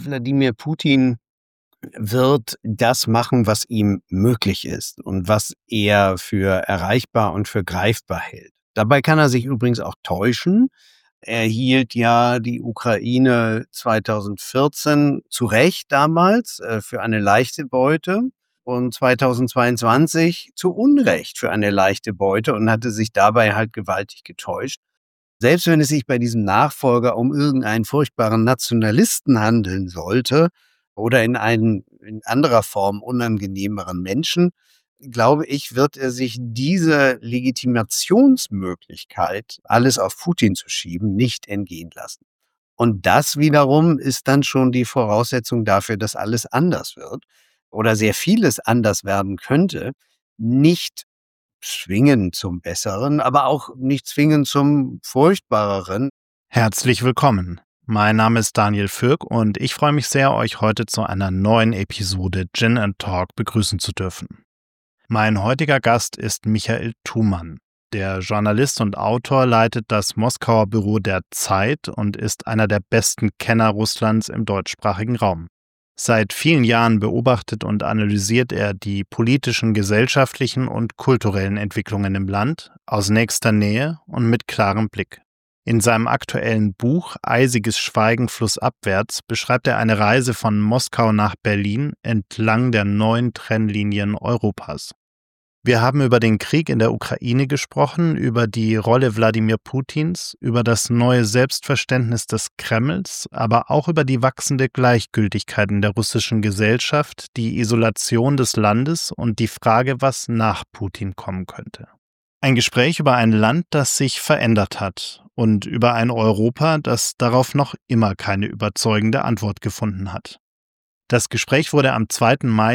Wladimir Putin wird das machen, was ihm möglich ist und was er für erreichbar und für greifbar hält. Dabei kann er sich übrigens auch täuschen. Er hielt ja die Ukraine 2014 zu Recht damals für eine leichte Beute und 2022 zu Unrecht für eine leichte Beute und hatte sich dabei halt gewaltig getäuscht. Selbst wenn es sich bei diesem Nachfolger um irgendeinen furchtbaren Nationalisten handeln sollte oder in anderer Form unangenehmeren Menschen, glaube ich, wird er sich diese Legitimationsmöglichkeit, alles auf Putin zu schieben, nicht entgehen lassen. Und das wiederum ist dann schon die Voraussetzung dafür, dass alles anders wird oder sehr vieles anders werden könnte. Nicht zwingend zum Besseren, aber auch nicht zwingend zum Furchtbareren. Herzlich willkommen. Mein Name ist Daniel Fürk und ich freue mich sehr, euch heute zu einer neuen Episode Gin and Talk begrüßen zu dürfen. Mein heutiger Gast ist Michael Thumann. Der Journalist und Autor leitet das Moskauer Büro der Zeit und ist einer der besten Kenner Russlands im deutschsprachigen Raum. Seit vielen Jahren beobachtet und analysiert er die politischen, gesellschaftlichen und kulturellen Entwicklungen im Land aus nächster Nähe und mit klarem Blick. In seinem aktuellen Buch Eisiges Schweigen flussabwärts beschreibt er eine Reise von Moskau nach Berlin entlang der 9 Trennlinien Europas. Wir haben über den Krieg in der Ukraine gesprochen, über die Rolle Wladimir Putins, über das neue Selbstverständnis des Kremls, aber auch über die wachsende Gleichgültigkeit in der russischen Gesellschaft, die Isolation des Landes und die Frage, was nach Putin kommen könnte. Ein Gespräch über ein Land, das sich verändert hat und über ein Europa, das darauf noch immer keine überzeugende Antwort gefunden hat. Das Gespräch wurde am 2. Mai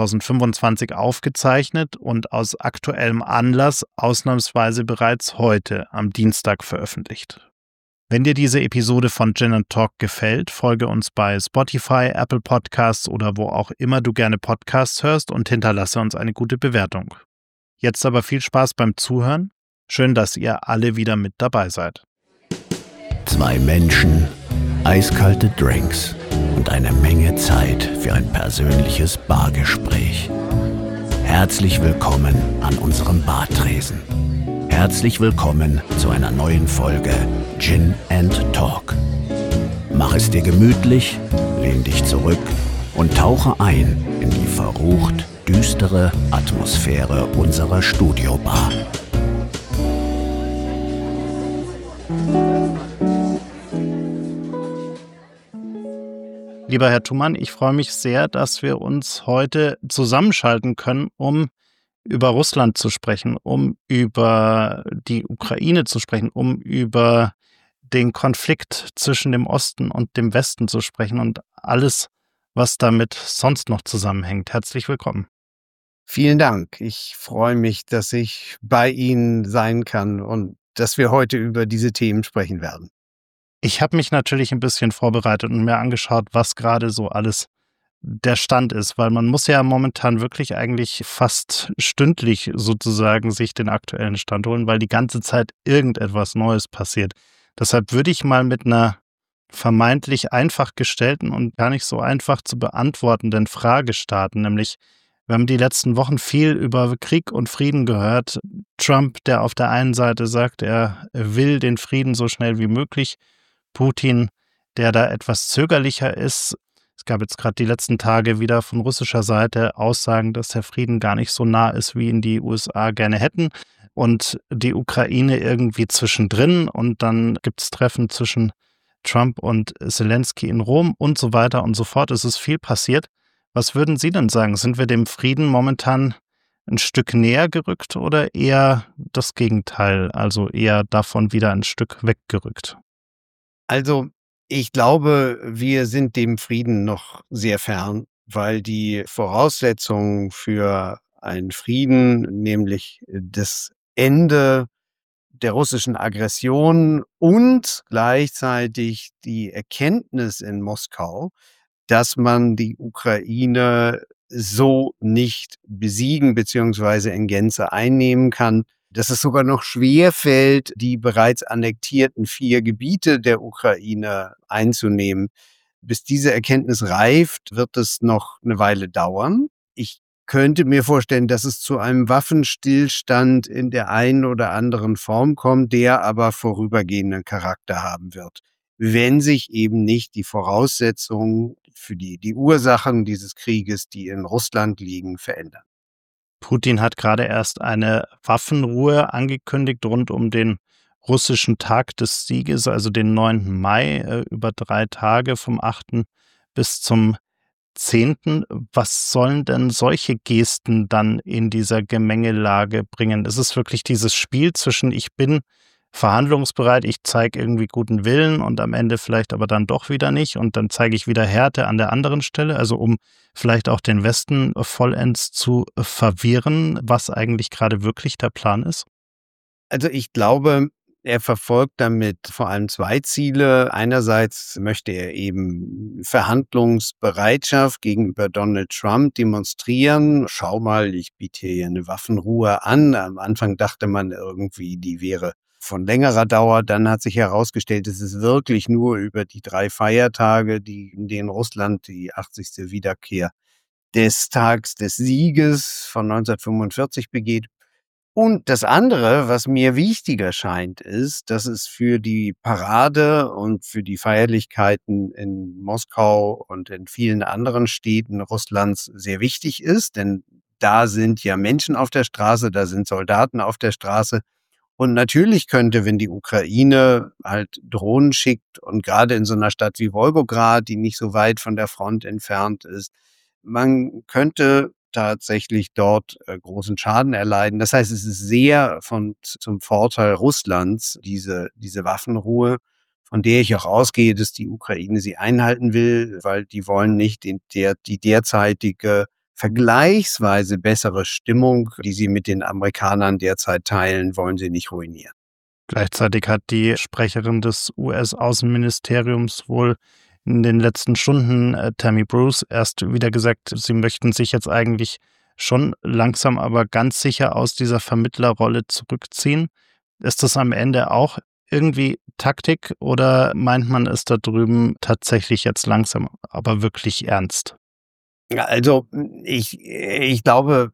2025 aufgezeichnet und aus aktuellem Anlass ausnahmsweise bereits heute am Dienstag veröffentlicht. Wenn dir diese Episode von Gin and Talk gefällt, folge uns bei Spotify, Apple Podcasts oder wo auch immer du gerne Podcasts hörst und hinterlasse uns eine gute Bewertung. Jetzt aber viel Spaß beim Zuhören. Schön, dass ihr alle wieder mit dabei seid. 2 Menschen, eiskalte Drinks und eine Menge Zeit für ein persönliches Bargespräch. Herzlich willkommen an unserem Bartresen. Herzlich willkommen zu einer neuen Folge Gin and Talk. Mach es dir gemütlich, lehn dich zurück und tauche ein in die verrucht düstere Atmosphäre unserer Studiobar. Lieber Herr Thumann, ich freue mich sehr, dass wir uns heute zusammenschalten können, um über Russland zu sprechen, um über die Ukraine zu sprechen, um über den Konflikt zwischen dem Osten und dem Westen zu sprechen und alles, was damit sonst noch zusammenhängt. Herzlich willkommen. Vielen Dank. Ich freue mich, dass ich bei Ihnen sein kann und dass wir heute über diese Themen sprechen werden. Ich habe mich natürlich ein bisschen vorbereitet und mir angeschaut, was gerade so alles der Stand ist, weil man muss ja momentan wirklich eigentlich fast stündlich sozusagen sich den aktuellen Stand holen, weil die ganze Zeit irgendetwas Neues passiert. Deshalb würde ich mal mit einer vermeintlich einfach gestellten und gar nicht so einfach zu beantwortenden Frage starten, nämlich wir haben die letzten Wochen viel über Krieg und Frieden gehört. Trump, der auf der einen Seite sagt, er will den Frieden so schnell wie möglich. Putin, der da etwas zögerlicher ist. Es gab jetzt gerade die letzten Tage wieder von russischer Seite Aussagen, dass der Frieden gar nicht so nah ist, wie ihn die USA gerne hätten. Und die Ukraine irgendwie zwischendrin. Und dann gibt es Treffen zwischen Trump und Zelensky in Rom und so weiter und so fort. Es ist viel passiert. Was würden Sie denn sagen? Sind wir dem Frieden momentan ein Stück näher gerückt oder eher das Gegenteil, also eher davon wieder ein Stück weggerückt? Also, ich glaube, wir sind dem Frieden noch sehr fern, weil die Voraussetzungen für einen Frieden, nämlich das Ende der russischen Aggression und gleichzeitig die Erkenntnis in Moskau, dass man die Ukraine so nicht besiegen beziehungsweise in Gänze einnehmen kann, dass es sogar noch schwerfällt, die bereits annektierten 4 Gebiete der Ukraine einzunehmen. bis diese Erkenntnis reift, wird es noch eine Weile dauern. Ich könnte mir vorstellen, dass es zu einem Waffenstillstand in der einen oder anderen Form kommt, der aber vorübergehenden Charakter haben wird, wenn sich eben nicht die Voraussetzungen für die Ursachen dieses Krieges, die in Russland liegen, verändern. Putin hat gerade erst eine Waffenruhe angekündigt rund um den russischen Tag des Sieges, also den 9. Mai, über 3 Tage vom 8. bis zum 10. Was sollen denn solche Gesten dann in dieser Gemengelage bringen? Ist es wirklich dieses Spiel zwischen ich bin verhandlungsbereit, ich zeige irgendwie guten Willen und am Ende vielleicht aber dann doch wieder nicht und dann zeige ich wieder Härte an der anderen Stelle, also um vielleicht auch den Westen vollends zu verwirren, was eigentlich gerade wirklich der Plan ist? Also ich glaube, er verfolgt damit vor allem 2 Ziele. Einerseits möchte er eben Verhandlungsbereitschaft gegenüber Donald Trump demonstrieren. Schau mal, ich biete hier eine Waffenruhe an. Am Anfang dachte man irgendwie, die wäre von längerer Dauer. Dann hat sich herausgestellt, es ist wirklich nur über die 3 Feiertage, in denen Russland die 80. Wiederkehr des Tags des Sieges von 1945 begeht. Und das andere, was mir wichtiger scheint, ist, dass es für die Parade und für die Feierlichkeiten in Moskau und in vielen anderen Städten Russlands sehr wichtig ist, denn da sind ja Menschen auf der Straße, da sind Soldaten auf der Straße. Und natürlich könnte, wenn die Ukraine halt Drohnen schickt und gerade in so einer Stadt wie Wolgograd, die nicht so weit von der Front entfernt ist, man könnte tatsächlich dort großen Schaden erleiden. Das heißt, es ist sehr zum Vorteil Russlands, diese Waffenruhe, von der ich auch ausgehe, dass die Ukraine sie einhalten will, weil die wollen nicht die derzeitige vergleichsweise bessere Stimmung, die sie mit den Amerikanern derzeit teilen, wollen sie nicht ruinieren. Gleichzeitig hat die Sprecherin des US-Außenministeriums wohl in den letzten Stunden, Tammy Bruce, erst wieder gesagt, sie möchten sich jetzt eigentlich schon langsam, aber ganz sicher aus dieser Vermittlerrolle zurückziehen. Ist das am Ende auch irgendwie Taktik oder meint man es da drüben tatsächlich jetzt langsam, aber wirklich ernst? Ja, also ich glaube,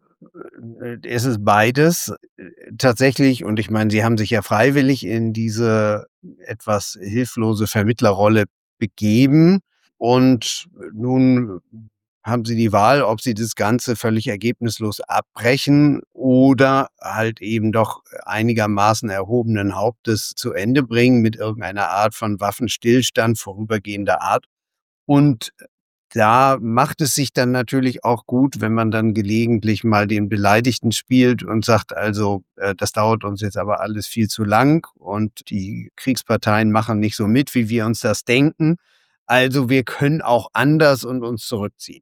es ist beides tatsächlich. Und ich meine, sie haben sich ja freiwillig in diese etwas hilflose Vermittlerrolle begeben. Und nun haben sie die Wahl, ob sie das Ganze völlig ergebnislos abbrechen oder halt eben doch einigermaßen erhobenen Hauptes zu Ende bringen mit irgendeiner Art von Waffenstillstand vorübergehender Art. Und da macht es sich dann natürlich auch gut, wenn man dann gelegentlich mal den Beleidigten spielt und sagt, also das dauert uns jetzt aber alles viel zu lang und die Kriegsparteien machen nicht so mit, wie wir uns das denken. Also wir können auch anders und uns zurückziehen.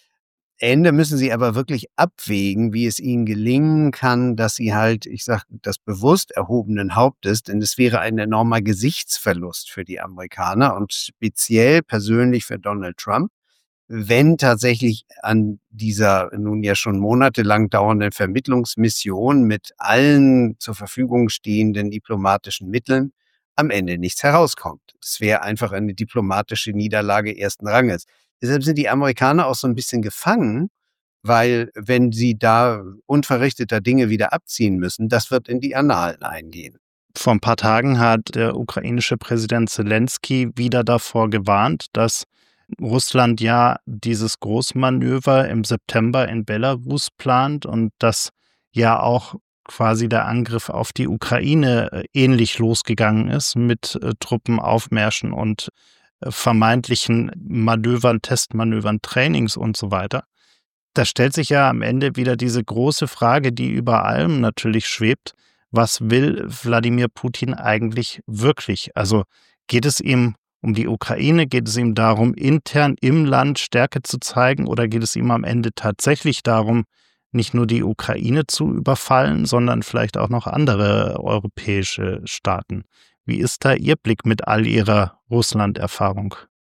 Ende müssen sie aber wirklich abwägen, wie es ihnen gelingen kann, dass sie halt, ich sage das bewusst, erhobenen Hauptes, denn es wäre ein enormer Gesichtsverlust für die Amerikaner und speziell persönlich für Donald Trump, wenn tatsächlich an dieser nun ja schon monatelang dauernden Vermittlungsmission mit allen zur Verfügung stehenden diplomatischen Mitteln am Ende nichts herauskommt. Es wäre einfach eine diplomatische Niederlage ersten Ranges. Deshalb sind die Amerikaner auch so ein bisschen gefangen, weil wenn sie da unverrichteter Dinge wieder abziehen müssen, das wird in die Annalen eingehen. Vor ein paar Tagen hat der ukrainische Präsident Selenskyj wieder davor gewarnt, dass Russland ja dieses Großmanöver im September in Belarus plant und dass ja auch quasi der Angriff auf die Ukraine ähnlich losgegangen ist mit Truppenaufmärschen und vermeintlichen Manövern, Testmanövern, Trainings und so weiter. Da stellt sich ja am Ende wieder diese große Frage, die über allem natürlich schwebt. Was will Wladimir Putin eigentlich wirklich? Also geht es ihm um die Ukraine? Geht es ihm darum, intern im Land Stärke zu zeigen? Oder geht es ihm am Ende tatsächlich darum, nicht nur die Ukraine zu überfallen, sondern vielleicht auch noch andere europäische Staaten? Wie ist da Ihr Blick mit all Ihrer Russland-Erfahrung?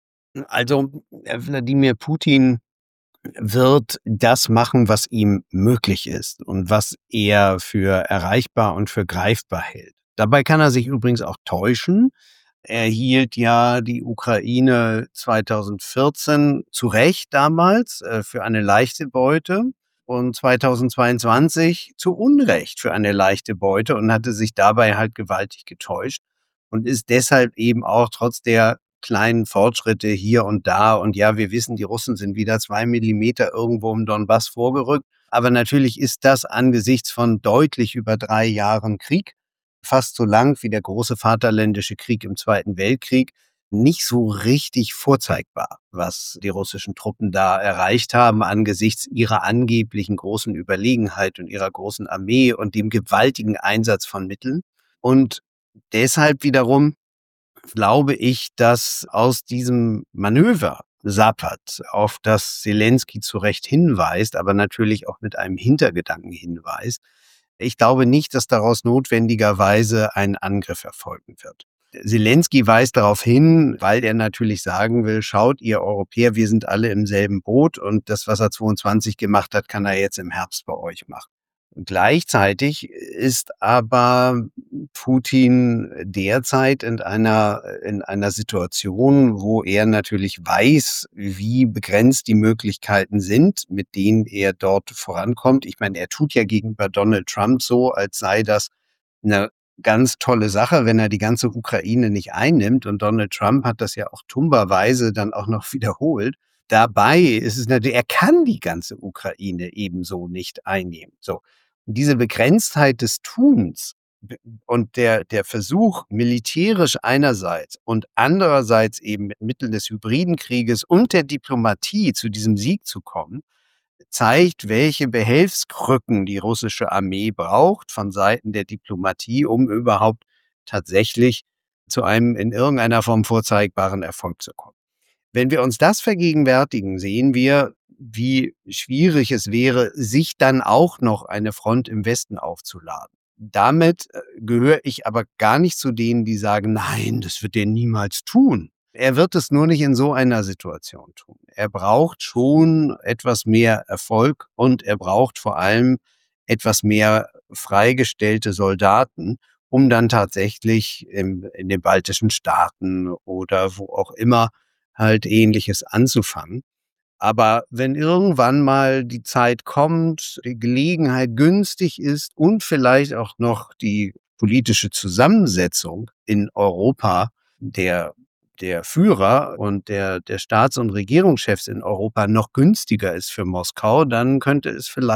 Also Wladimir Putin wird das machen, was ihm möglich ist und was er für erreichbar und für greifbar hält. Dabei kann er sich übrigens auch täuschen. hielt ja die Ukraine 2014 zu Recht damals für eine leichte Beute und 2022 zu Unrecht für eine leichte Beute und hatte sich dabei halt gewaltig getäuscht und ist deshalb eben auch trotz der kleinen Fortschritte hier und da, und ja, wir wissen, die Russen sind wieder 2 Millimeter irgendwo im Donbass vorgerückt, aber natürlich ist das angesichts von deutlich über 3 Jahren Krieg, fast so lang wie der große Vaterländische Krieg im Zweiten Weltkrieg, nicht so richtig vorzeigbar, was die russischen Truppen da erreicht haben angesichts ihrer angeblichen großen Überlegenheit und ihrer großen Armee und dem gewaltigen Einsatz von Mitteln. Und deshalb wiederum glaube ich, dass aus diesem Manöver Sapad, auf das Selenskyj zu Recht hinweist, aber natürlich auch mit einem Hintergedanken hinweist, ich glaube nicht, dass daraus notwendigerweise ein Angriff erfolgen wird. Selenskyj weist darauf hin, weil er natürlich sagen will, schaut ihr Europäer, wir sind alle im selben Boot und das, was er 22 gemacht hat, kann er jetzt im Herbst bei euch machen. Gleichzeitig ist aber Putin derzeit in einer Situation, wo er natürlich weiß, wie begrenzt die Möglichkeiten sind, mit denen er dort vorankommt. Ich meine, er tut ja gegenüber Donald Trump so, als sei das eine ganz tolle Sache, wenn er die ganze Ukraine nicht einnimmt. Und Donald Trump hat das ja auch tumberweise dann auch noch wiederholt. Dabei ist es natürlich, er kann die ganze Ukraine ebenso nicht einnehmen. So. Und diese Begrenztheit des Tuns und der Versuch, militärisch einerseits und andererseits eben mit Mitteln des hybriden Krieges und der Diplomatie zu diesem Sieg zu kommen, zeigt, welche Behelfskrücken die russische Armee braucht von Seiten der Diplomatie, um überhaupt tatsächlich zu einem in irgendeiner Form vorzeigbaren Erfolg zu kommen. Wenn wir uns das vergegenwärtigen, sehen wir, wie schwierig es wäre, sich dann auch noch eine Front im Westen aufzuladen. Damit gehöre ich aber gar nicht zu denen, die sagen, nein, das wird er niemals tun. Er wird es nur nicht in so einer Situation tun. Er braucht schon etwas mehr Erfolg und er braucht vor allem etwas mehr freigestellte Soldaten, um dann tatsächlich in den baltischen Staaten oder wo auch immer halt Ähnliches anzufangen. Aber wenn irgendwann mal die Zeit kommt, die Gelegenheit günstig ist und vielleicht auch noch die politische Zusammensetzung in Europa der Führer und der Staats- und Regierungschefs in Europa noch günstiger ist für Moskau, dann könnte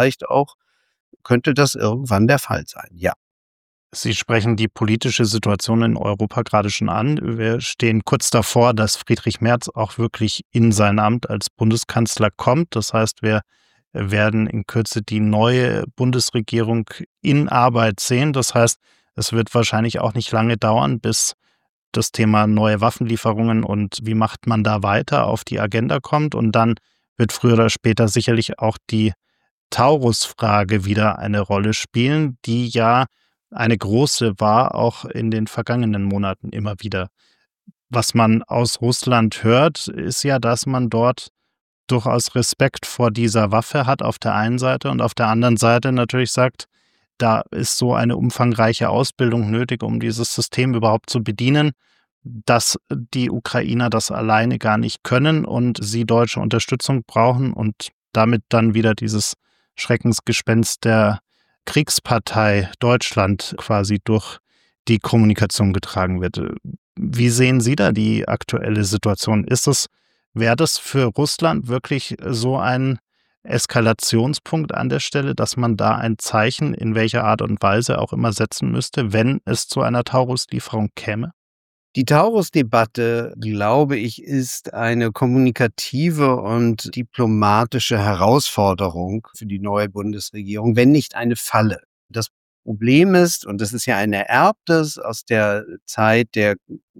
das irgendwann der Fall sein, ja. Sie sprechen die politische Situation in Europa gerade schon an. Wir stehen kurz davor, dass Friedrich Merz auch wirklich in sein Amt als Bundeskanzler kommt. Das heißt, wir werden in Kürze die neue Bundesregierung in Arbeit sehen. Das heißt, es wird wahrscheinlich auch nicht lange dauern, bis das Thema neue Waffenlieferungen und wie macht man da weiter auf die Agenda kommt. Und dann wird früher oder später sicherlich auch die Taurus-Frage wieder eine Rolle spielen, die ja eine große war, auch in den vergangenen Monaten immer wieder. Was man aus Russland hört, ist ja, dass man dort durchaus Respekt vor dieser Waffe hat auf der einen Seite und auf der anderen Seite natürlich sagt, da ist so eine umfangreiche Ausbildung nötig, um dieses System überhaupt zu bedienen, dass die Ukrainer das alleine gar nicht können und sie deutsche Unterstützung brauchen und damit dann wieder dieses Schreckensgespenst der Kriegspartei Deutschland quasi durch die Kommunikation getragen wird. Wie sehen Sie da die aktuelle Situation? Wäre das für Russland wirklich so ein Eskalationspunkt an der Stelle, dass man da ein Zeichen in welcher Art und Weise auch immer setzen müsste, wenn es zu einer Taurus-Lieferung käme? Die Taurus-Debatte, glaube ich, ist eine kommunikative und diplomatische Herausforderung für die neue Bundesregierung, wenn nicht eine Falle. Das Problem ist, und das ist ja ein Ererbtes aus der Zeit der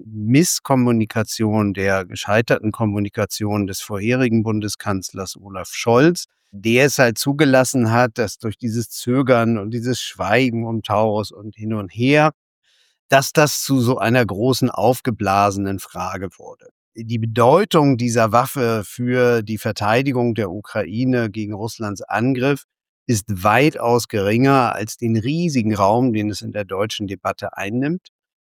Misskommunikation, der gescheiterten Kommunikation des vorherigen Bundeskanzlers Olaf Scholz, der es halt zugelassen hat, dass durch dieses Zögern und dieses Schweigen um Taurus und hin und her, dass das zu so einer großen aufgeblasenen Frage wurde. Die Bedeutung dieser Waffe für die Verteidigung der Ukraine gegen Russlands Angriff ist weitaus geringer als den riesigen Raum, den es in der deutschen Debatte einnimmt.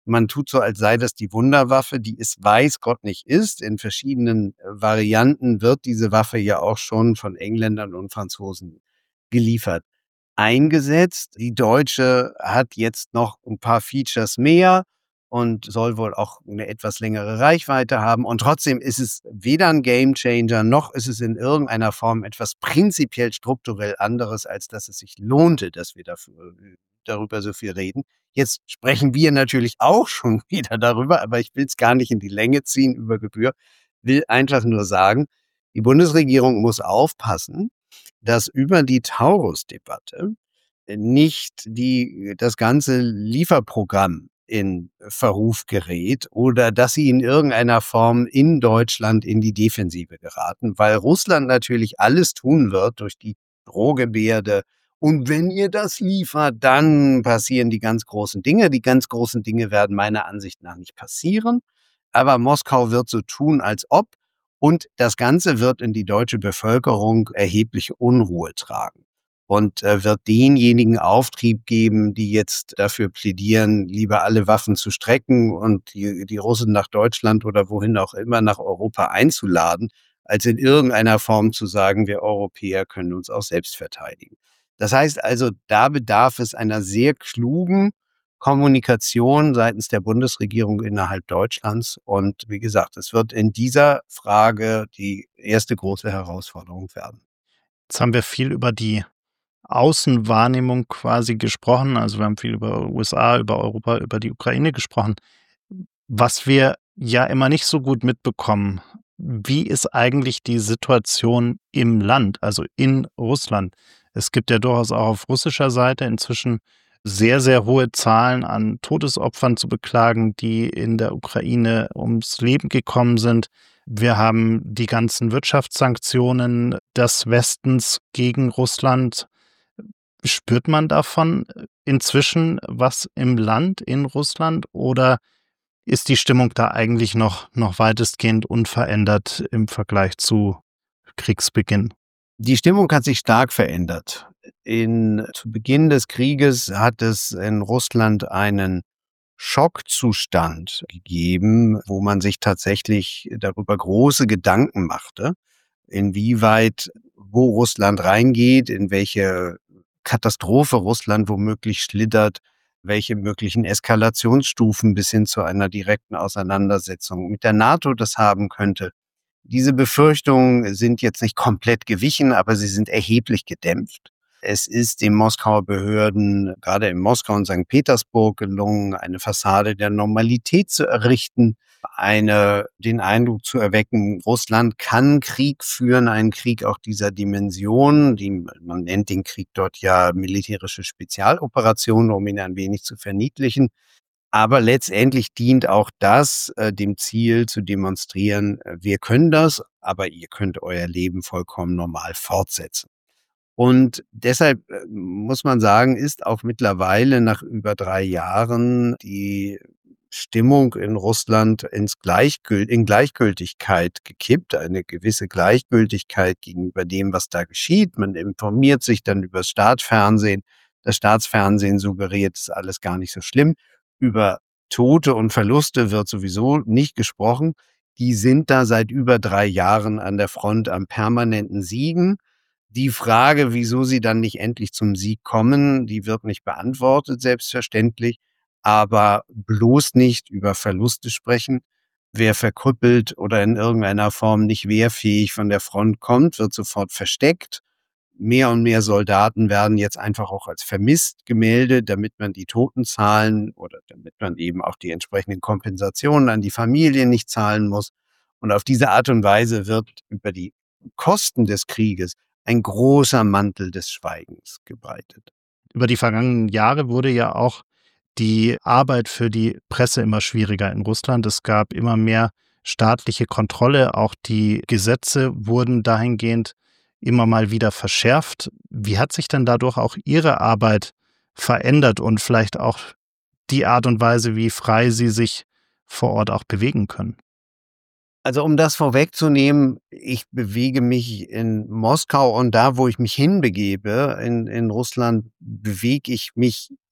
Man tut so, als sei das die Wunderwaffe, die es weiß Gott nicht ist. In verschiedenen Varianten wird diese Waffe ja auch schon von Engländern und Franzosen geliefert, eingesetzt. Die deutsche hat jetzt noch ein paar Features mehr und soll wohl auch eine etwas längere Reichweite haben. Und trotzdem ist es weder ein Gamechanger, noch ist es in irgendeiner Form etwas prinzipiell strukturell anderes, als dass es sich lohnte, dass wir darüber so viel reden. Jetzt sprechen wir natürlich auch schon wieder darüber, aber ich will es gar nicht in die Länge ziehen über Gebühr. Will einfach nur sagen, die Bundesregierung muss aufpassen, dass über die Taurus-Debatte nicht das ganze Lieferprogramm in Verruf gerät oder dass sie in irgendeiner Form in Deutschland in die Defensive geraten, weil Russland natürlich alles tun wird durch die Drohgebärde. Und wenn ihr das liefert, dann passieren die ganz großen Dinge. Die ganz großen Dinge werden meiner Ansicht nach nicht passieren. Aber Moskau wird so tun, als ob. Und das Ganze wird in die deutsche Bevölkerung erhebliche Unruhe tragen und wird denjenigen Auftrieb geben, die jetzt dafür plädieren, lieber alle Waffen zu strecken und die Russen nach Deutschland oder wohin auch immer nach Europa einzuladen, als in irgendeiner Form zu sagen, wir Europäer können uns auch selbst verteidigen. Das heißt also, da bedarf es einer sehr klugen Kommunikation seitens der Bundesregierung innerhalb Deutschlands. Und wie gesagt, es wird in dieser Frage die erste große Herausforderung werden. Jetzt haben wir viel über die Außenwahrnehmung quasi gesprochen. Also wir haben viel über USA, über Europa, über die Ukraine gesprochen. Was wir ja immer nicht so gut mitbekommen, wie ist eigentlich die Situation im Land, also in Russland? Es gibt ja durchaus auch auf russischer Seite inzwischen sehr, sehr hohe Zahlen an Todesopfern zu beklagen, die in der Ukraine ums Leben gekommen sind. Wir haben die ganzen Wirtschaftssanktionen des Westens gegen Russland. Spürt man davon inzwischen was im Land, in Russland, oder ist die Stimmung da eigentlich noch weitestgehend unverändert im Vergleich zu Kriegsbeginn? Die Stimmung hat sich stark verändert. Zu Beginn des Krieges hat es in Russland einen Schockzustand gegeben, wo man sich tatsächlich darüber große Gedanken machte, inwieweit, wo Russland reingeht, in welche Katastrophe Russland womöglich schlittert, welche möglichen Eskalationsstufen bis hin zu einer direkten Auseinandersetzung mit der NATO das haben könnte. Diese Befürchtungen sind jetzt nicht komplett gewichen, aber sie sind erheblich gedämpft. Es ist den Moskauer Behörden, gerade in Moskau und St. Petersburg, gelungen, eine Fassade der Normalität zu errichten, den Eindruck zu erwecken, Russland kann Krieg führen, einen Krieg auch dieser Dimension. Man nennt den Krieg dort ja militärische Spezialoperation, um ihn ein wenig zu verniedlichen. Aber letztendlich dient auch das dem Ziel zu demonstrieren, wir können das, aber ihr könnt euer Leben vollkommen normal fortsetzen. Und deshalb muss man sagen, ist auch mittlerweile nach über 3 Jahren die Stimmung in Russland in Gleichgültigkeit gekippt, eine gewisse Gleichgültigkeit gegenüber dem, was da geschieht. Man informiert sich dann über das Staatsfernsehen. Das Staatsfernsehen suggeriert, es ist alles gar nicht so schlimm. Über Tote und Verluste wird sowieso nicht gesprochen. Die sind da seit über 3 Jahren an der Front am permanenten Siegen. Die Frage, wieso sie dann nicht endlich zum Sieg kommen, die wird nicht beantwortet, selbstverständlich, aber bloß nicht über Verluste sprechen. Wer verkrüppelt oder in irgendeiner Form nicht wehrfähig von der Front kommt, wird sofort versteckt. Mehr und mehr Soldaten werden jetzt einfach auch als vermisst gemeldet, damit man die Totenzahlen oder damit man eben auch die entsprechenden Kompensationen an die Familie nicht zahlen muss. Und auf diese Art und Weise wird über die Kosten des Krieges ein großer Mantel des Schweigens gebreitet. Über die vergangenen Jahre wurde ja auch die Arbeit für die Presse immer schwieriger in Russland. Es gab immer mehr staatliche Kontrolle. Auch die Gesetze wurden dahingehend immer mal wieder verschärft. Wie hat sich denn dadurch auch Ihre Arbeit verändert und vielleicht auch die Art und Weise, wie frei Sie sich vor Ort auch bewegen können? Also um das vorwegzunehmen, ich bewege mich in Moskau und da, wo ich mich hinbegebe, in Russland, bewege ich mich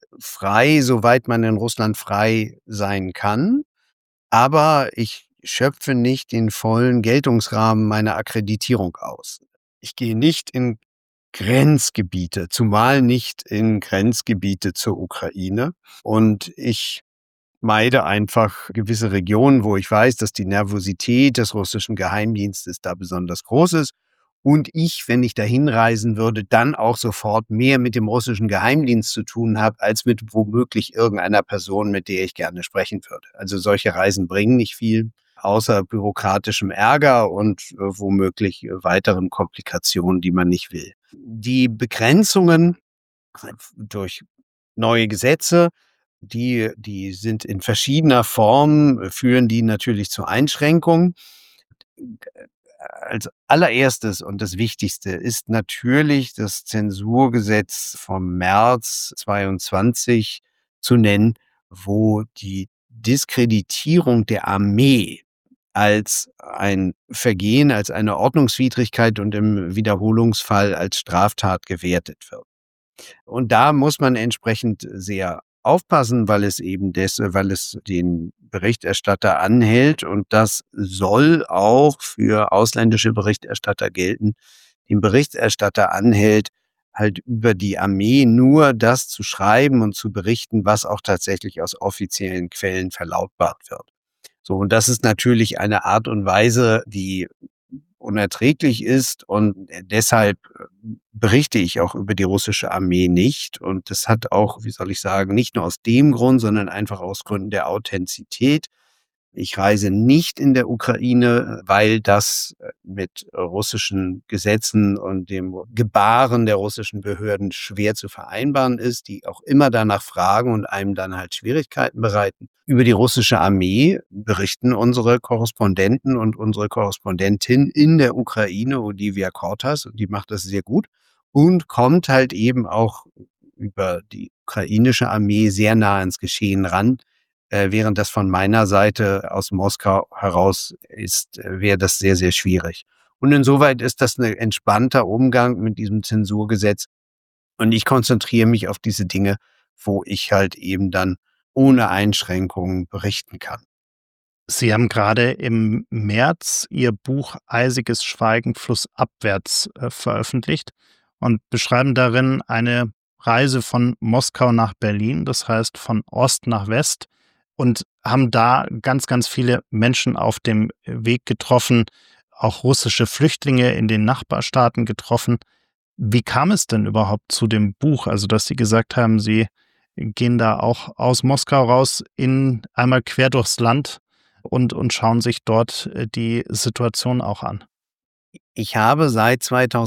frei, soweit man in Russland frei sein kann. Aber ich schöpfe nicht den vollen Geltungsrahmen meiner Akkreditierung aus. Ich gehe nicht in Grenzgebiete, zumal nicht in Grenzgebiete zur Ukraine. Und ich meide einfach gewisse Regionen, wo ich weiß, dass die Nervosität des russischen Geheimdienstes da besonders groß ist. Und ich, wenn ich dahin reisen würde, dann auch sofort mehr mit dem russischen Geheimdienst zu tun habe, als mit womöglich irgendeiner Person, mit der ich gerne sprechen würde. Also solche Reisen bringen nicht viel, außer bürokratischem Ärger und womöglich weiteren Komplikationen, die man nicht will. Die Begrenzungen durch neue Gesetze, die sind in verschiedener Form, führen die natürlich zu Einschränkungen. Als allererstes und das Wichtigste ist natürlich das Zensurgesetz vom März 22 zu nennen, wo die Diskreditierung der Armee als ein Vergehen, als eine Ordnungswidrigkeit und im Wiederholungsfall als Straftat gewertet wird. Und da muss man entsprechend sehr aufpassen, weil es den Berichterstatter anhält. Und das soll auch für ausländische Berichterstatter gelten. Den Berichterstatter anhält, halt über die Armee nur das zu schreiben und zu berichten, was auch tatsächlich aus offiziellen Quellen verlautbart wird. So, und das ist natürlich eine Art und Weise, die unerträglich ist, und deshalb berichte ich auch über die russische Armee nicht. Und das hat auch, wie soll ich sagen, nicht nur aus dem Grund, sondern einfach aus Gründen der Authentizität. Ich reise nicht in der Ukraine, weil das mit russischen Gesetzen und dem Gebaren der russischen Behörden schwer zu vereinbaren ist, die auch immer danach fragen und einem dann halt Schwierigkeiten bereiten. Über die russische Armee berichten unsere Korrespondenten und unsere Korrespondentin in der Ukraine, Olivia Kortas, und die macht das sehr gut und kommt halt eben auch über die ukrainische Armee sehr nah ins Geschehen ran. Während das von meiner Seite aus Moskau heraus ist, wäre das sehr, sehr schwierig. Und insoweit ist das ein entspannter Umgang mit diesem Zensurgesetz. Und ich konzentriere mich auf diese Dinge, wo ich halt eben dann ohne Einschränkungen berichten kann. Sie haben gerade im März Ihr Buch Eisiges Schweigen flussabwärts veröffentlicht und beschreiben darin eine Reise von Moskau nach Berlin, das heißt von Ost nach West, und haben da ganz, ganz viele Menschen auf dem Weg getroffen, auch russische Flüchtlinge in den Nachbarstaaten getroffen. Wie kam es denn überhaupt zu dem Buch? Also, dass Sie gesagt haben, Sie gehen da auch aus Moskau raus in einmal quer durchs Land und schauen sich dort die Situation auch an. Ich habe seit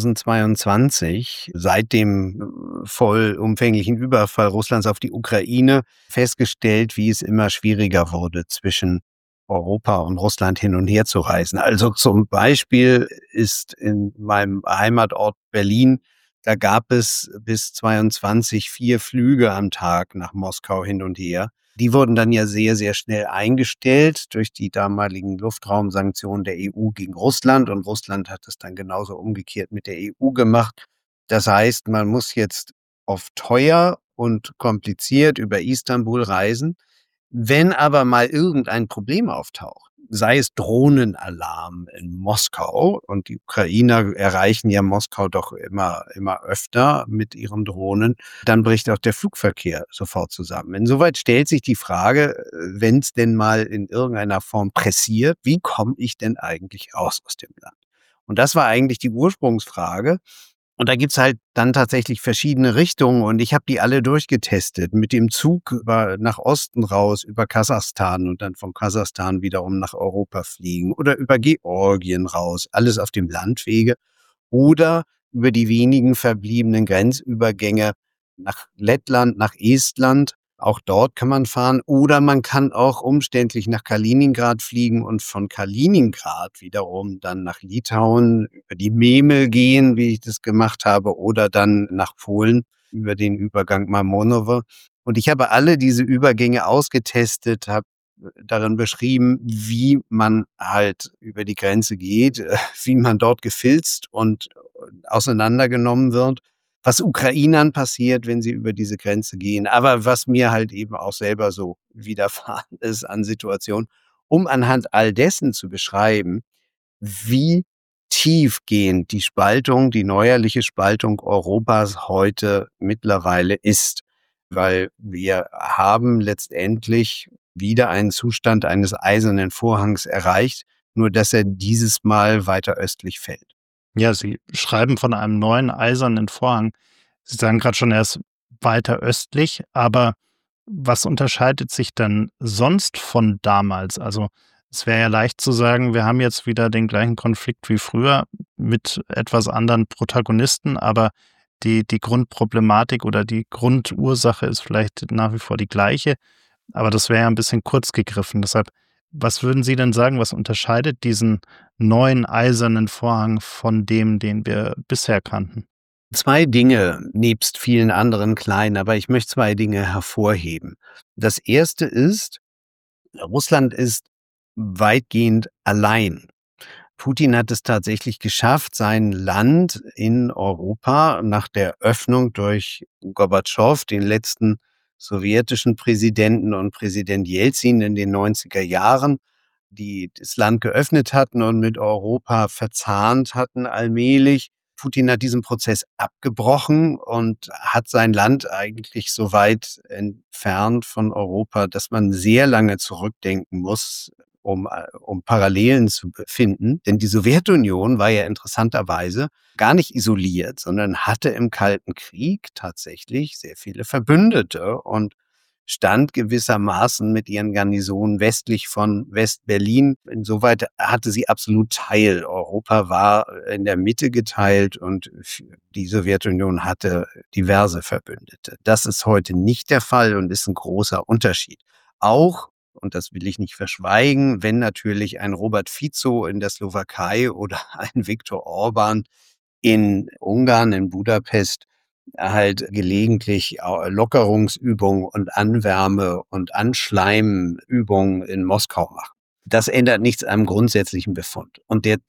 2022, seit dem vollumfänglichen Überfall Russlands auf die Ukraine, festgestellt, wie es immer schwieriger wurde, zwischen Europa und Russland hin und her zu reisen. Also zum Beispiel ist in meinem Heimatort Berlin, da gab es bis 22 4 Flüge am Tag nach Moskau hin und her. Die wurden dann ja sehr, sehr schnell eingestellt durch die damaligen Luftraumsanktionen der EU gegen Russland. Und Russland hat es dann genauso umgekehrt mit der EU gemacht. Das heißt, man muss jetzt oft teuer und kompliziert über Istanbul reisen. Wenn aber mal irgendein Problem auftaucht, sei es Drohnenalarm in Moskau, und die Ukrainer erreichen ja Moskau doch immer öfter mit ihren Drohnen, dann bricht auch der Flugverkehr sofort zusammen. Insoweit stellt sich die Frage, wenn es denn mal in irgendeiner Form pressiert, wie komme ich denn eigentlich raus aus dem Land? Und das war eigentlich die Ursprungsfrage. Und da gibt's halt dann tatsächlich verschiedene Richtungen, und ich habe die alle durchgetestet. Mit dem Zug nach Osten raus, über Kasachstan und dann von Kasachstan wiederum nach Europa fliegen oder über Georgien raus, alles auf dem Landwege, oder über die wenigen verbliebenen Grenzübergänge nach Lettland, nach Estland. Auch dort kann man fahren, oder man kann auch umständlich nach Kaliningrad fliegen und von Kaliningrad wiederum dann nach Litauen über die Memel gehen, wie ich das gemacht habe, oder dann nach Polen über den Übergang Mamonowo. Und ich habe alle diese Übergänge ausgetestet, habe darin beschrieben, wie man halt über die Grenze geht, wie man dort gefilzt und auseinandergenommen wird. was Ukrainern passiert, wenn sie über diese Grenze gehen, aber was mir halt eben auch selber so widerfahren ist an Situationen, um anhand all dessen zu beschreiben, wie tiefgehend die Spaltung, die neuerliche Spaltung Europas heute mittlerweile ist. Weil wir haben letztendlich wieder einen Zustand eines eisernen Vorhangs erreicht, nur dass er dieses Mal weiter östlich fällt. Ja, Sie schreiben von einem neuen eisernen Vorhang. Sie sagen gerade schon, er ist weiter östlich, aber was unterscheidet sich denn sonst von damals? Also, es wäre ja leicht zu sagen, wir haben jetzt wieder den gleichen Konflikt wie früher mit etwas anderen Protagonisten, aber die Grundproblematik oder die Grundursache ist vielleicht nach wie vor die gleiche, aber das wäre ja ein bisschen kurz gegriffen. Deshalb, was würden Sie denn sagen, was unterscheidet diesen neuen eisernen Vorhang von dem, den wir bisher kannten? 2 Dinge nebst vielen anderen kleinen, aber ich möchte 2 Dinge hervorheben. Das erste ist, Russland ist weitgehend allein. Putin hat es tatsächlich geschafft, sein Land in Europa nach der Öffnung durch Gorbatschow, den letzten sowjetischen Präsidenten, und Präsident Jelzin in den 90er Jahren, die das Land geöffnet hatten und mit Europa verzahnt hatten allmählich. Putin hat diesen Prozess abgebrochen und hat sein Land eigentlich so weit entfernt von Europa, dass man sehr lange zurückdenken muss, um Parallelen zu finden. Denn die Sowjetunion war ja interessanterweise gar nicht isoliert, sondern hatte im Kalten Krieg tatsächlich sehr viele Verbündete und stand gewissermaßen mit ihren Garnisonen westlich von West-Berlin. Insoweit hatte sie absolut Teil. Europa war in der Mitte geteilt und die Sowjetunion hatte diverse Verbündete. Das ist heute nicht der Fall und ist ein großer Unterschied. Auch, und das will ich nicht verschweigen, wenn natürlich ein Robert Fico in der Slowakei oder ein Viktor Orban in Ungarn, in Budapest, halt gelegentlich Lockerungsübungen und Anwärme- und Anschleimübungen in Moskau machen. Das ändert nichts am grundsätzlichen Befund. Und der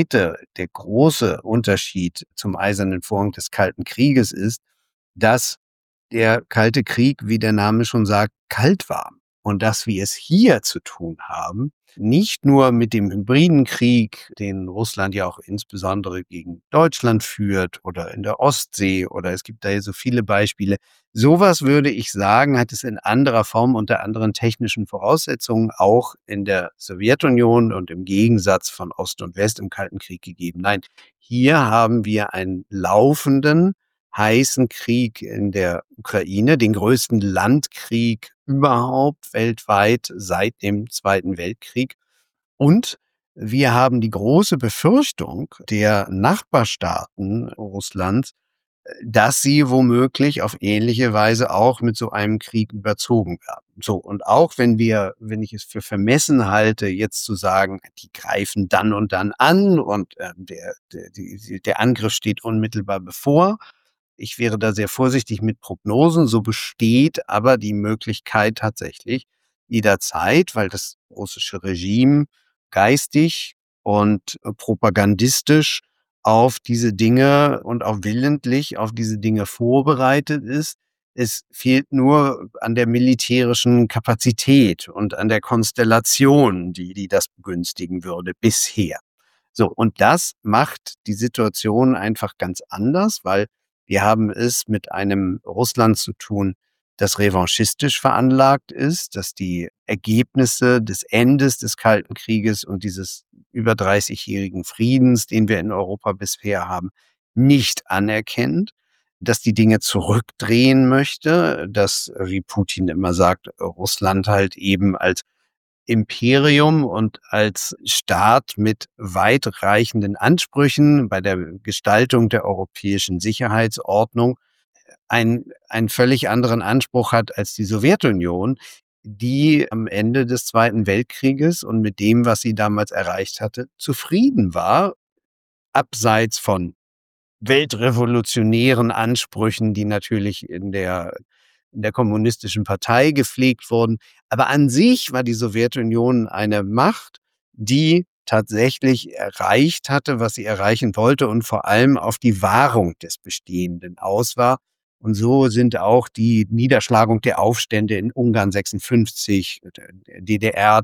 große Unterschied zum Eisernen Vorhang des Kalten Krieges ist, dass der Kalte Krieg, wie der Name schon sagt, kalt war. Und dass wir es hier zu tun haben, nicht nur mit dem hybriden Krieg, den Russland ja auch insbesondere gegen Deutschland führt oder in der Ostsee, oder es gibt da ja so viele Beispiele. Sowas, würde ich sagen, hat es in anderer Form unter anderen technischen Voraussetzungen auch in der Sowjetunion und im Gegensatz von Ost und West im Kalten Krieg gegeben. Nein, hier haben wir einen laufenden, heißen Krieg in der Ukraine, den größten Landkrieg überhaupt weltweit seit dem Zweiten Weltkrieg. Und wir haben die große Befürchtung der Nachbarstaaten Russlands, dass sie womöglich auf ähnliche Weise auch mit so einem Krieg überzogen werden. So, und auch wenn ich es für halte, jetzt zu sagen, die greifen dann und dann an und der Angriff steht unmittelbar bevor. Ich wäre da sehr vorsichtig mit Prognosen. So besteht aber die Möglichkeit tatsächlich jederzeit, weil das russische Regime geistig und propagandistisch auf diese Dinge und auch willentlich auf diese Dinge vorbereitet ist. Es fehlt nur an der militärischen Kapazität und an der Konstellation, die das begünstigen würde bisher. So, und das macht die Situation einfach ganz anders, weil wir haben es mit einem Russland zu tun, das revanchistisch veranlagt ist, das die Ergebnisse des Endes des Kalten Krieges und dieses über 30-jährigen Friedens, den wir in Europa bisher haben, nicht anerkennt, dass die Dinge zurückdrehen möchte, dass, wie Putin immer sagt, Russland halt eben als Imperium und als Staat mit weitreichenden Ansprüchen bei der Gestaltung der europäischen Sicherheitsordnung einen völlig anderen Anspruch hat als die Sowjetunion, die am Ende des Zweiten Weltkrieges und mit dem, was sie damals erreicht hatte, zufrieden war, abseits von weltrevolutionären Ansprüchen, die natürlich in der kommunistischen Partei gepflegt wurden. Aber an sich war die Sowjetunion eine Macht, die tatsächlich erreicht hatte, was sie erreichen wollte und vor allem auf die Wahrung des Bestehenden aus war. Und so sind auch die Niederschlagung der Aufstände in Ungarn 56, DDR